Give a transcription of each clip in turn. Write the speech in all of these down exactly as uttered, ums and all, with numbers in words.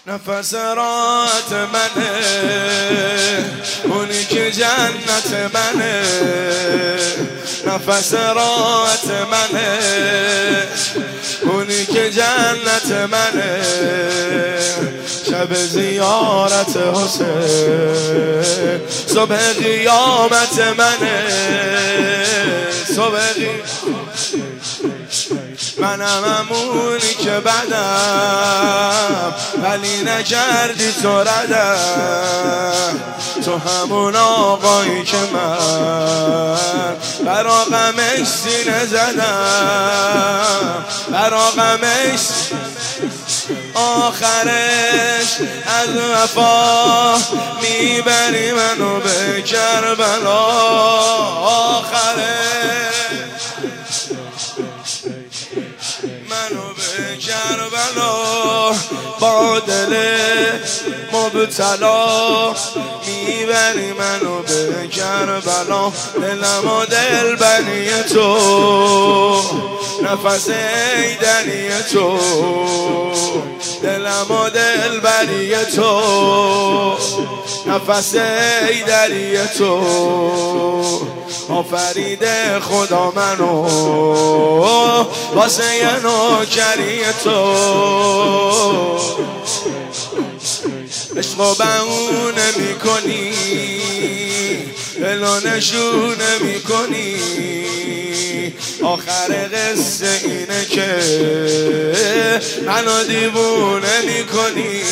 نفس راحت منه، اونی که جنت منه. نفس راحت منه، اونی که جنت منه. شب زیارت حسین صبح قیامت منه. صبح منم همونی که بدم ولی نکردی تو ردم. تو همون آقایی که من برا غمش سینه زدم، برا غمش آخرش از وفا میبری منو به کربلا. آخرش منو به کربلا با دل مبتلا میبری منو به کربلا. دلم و دل بنی تو، نفس ایدنی تو. دلم و دل بنی تو، نفس ایدنی تو. آفرید خدا منو واسه یه نوکری تو. عشق و بهونه میکنی، دلو نشونه میکنی. آخر قصه اینه که منو دیوونه میکنی.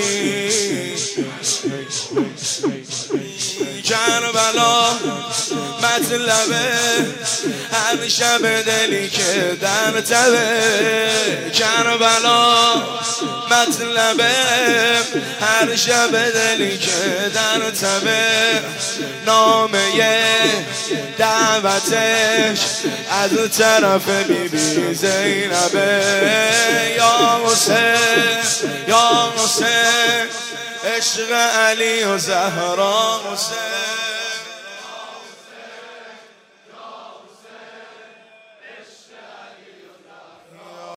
کربلا مطلبه هر شب دلی که در تبه. کربلا مطلبه هر شب دلی که در تبه. نامه دعوتش از طرف بی بی زینبه. یا حسین یا حسین عشق علی و زهرا حسین.